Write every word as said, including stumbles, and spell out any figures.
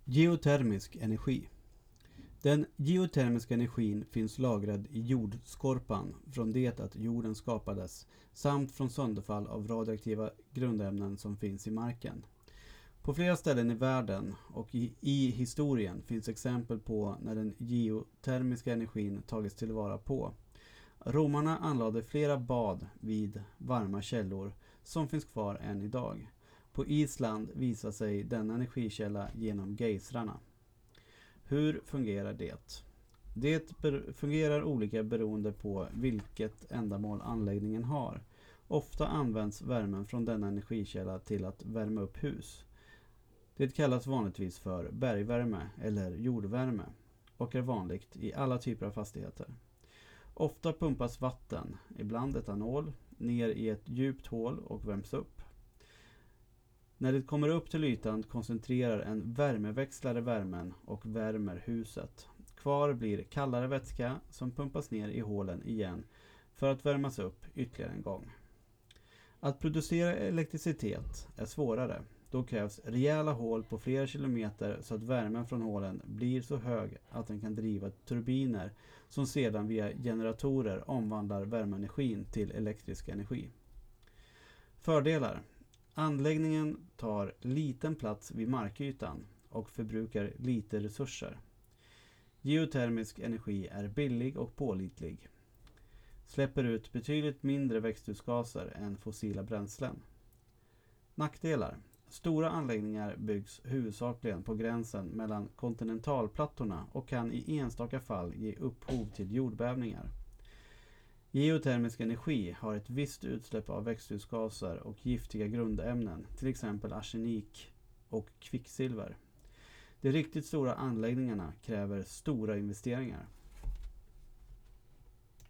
Geotermisk energi. Den geotermiska energin finns lagrad i jordskorpan från det att jorden skapades samt från sönderfall av radioaktiva grundämnen som finns i marken. På flera ställen i världen och i, i historien finns exempel på när den geotermiska energin tagits tillvara på. Romarna anlade flera bad vid varma källor som finns kvar än idag. På Island visar sig denna energikälla genom gejsrarna. Hur fungerar det? Det fungerar olika beroende på vilket ändamål anläggningen har. Ofta används värmen från denna energikälla till att värma upp hus. Det kallas vanligtvis för bergvärme eller jordvärme och är vanligt i alla typer av fastigheter. Ofta pumpas vatten, ibland etanol, ner i ett djupt hål och värms upp. När det kommer upp till ytan koncentrerar en värmeväxlare värmen och värmer huset. Kvar blir kallare vätska som pumpas ner i hålen igen för att värmas upp ytterligare en gång. Att producera elektricitet är svårare. Då krävs rejäla hål på flera kilometer så att värmen från hålen blir så hög att den kan driva turbiner som sedan via generatorer omvandlar värmeenergin till elektrisk energi. Fördelar. Anläggningen tar liten plats vid markytan och förbrukar lite resurser. Geotermisk energi är billig och pålitlig. Släpper ut betydligt mindre växthusgaser än fossila bränslen. Nackdelar. Stora anläggningar byggs huvudsakligen på gränsen mellan kontinentalplattorna och kan i enstaka fall ge upphov till jordbävningar. Geotermisk energi har ett visst utsläpp av växthusgaser och giftiga grundämnen, till exempel arsenik och kvicksilver. De riktigt stora anläggningarna kräver stora investeringar.